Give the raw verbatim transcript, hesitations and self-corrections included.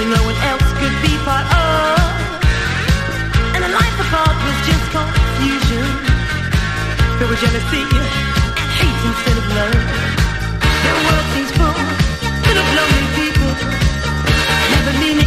that no one else could be part of. And the life apart was just confusion, filled with jealousy and hate instead of love. The world seems full, full of lonely people, never meaning